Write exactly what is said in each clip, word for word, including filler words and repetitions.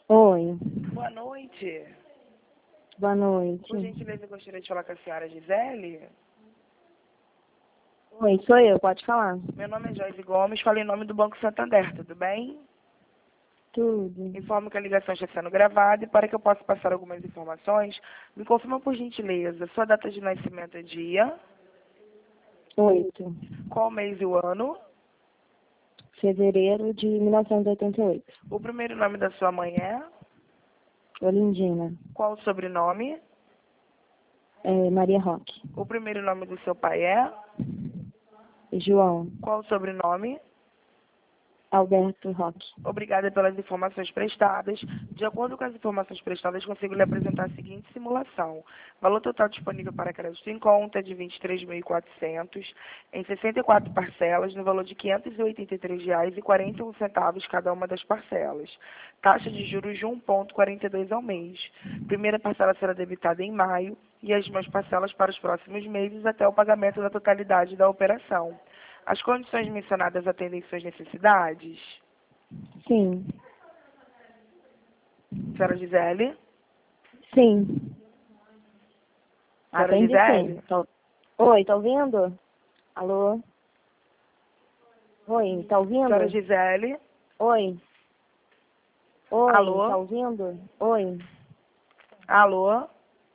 Oi, Boa noite. boa noite. Por gentileza, eu gostaria de falar com a senhora Gisele. Oi, sou eu, pode falar. Meu nome é Joyce Gomes, falo em nome do Banco Santander, tudo bem? Tudo. Informo que a ligação está sendo gravada e para que eu possa passar algumas informações, me confirma por gentileza, sua data de nascimento é dia, Oito. qual mês e o ano, Fevereiro de mil novecentos e oitenta e oito. o primeiro nome da sua mãe é, Olindina. qual o sobrenome, É, Maria Roque. o primeiro nome do seu pai é, João. qual o sobrenome. Alberto Roque. Obrigada pelas informações prestadas. De acordo com as informações prestadas, consigo lhe apresentar a seguinte simulação. Valor total disponível para crédito em conta de vinte e três mil e quatrocentos em sessenta e quatro parcelas, no valor de quinhentos e oitenta e três reais e quarenta e um centavos cada uma das parcelas. Taxa de juros de um vírgula quarenta e dois ao mês. Primeira parcela será debitada em maio e as demais parcelas para os próximos meses até o pagamento da totalidade da operação. As condições mencionadas atendem suas necessidades? Sim. Senhora Gisele? Sim. Senhora Atende Gisele? sim. Tô... Oi, tá ouvindo? Alô? Oi, tá Senhora ouvindo? Gisele? Oi. Oi, Alô? tá ouvindo? Oi. Alô?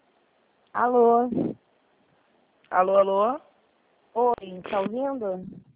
Alô? Alô, alô? Oi, tá ouvindo?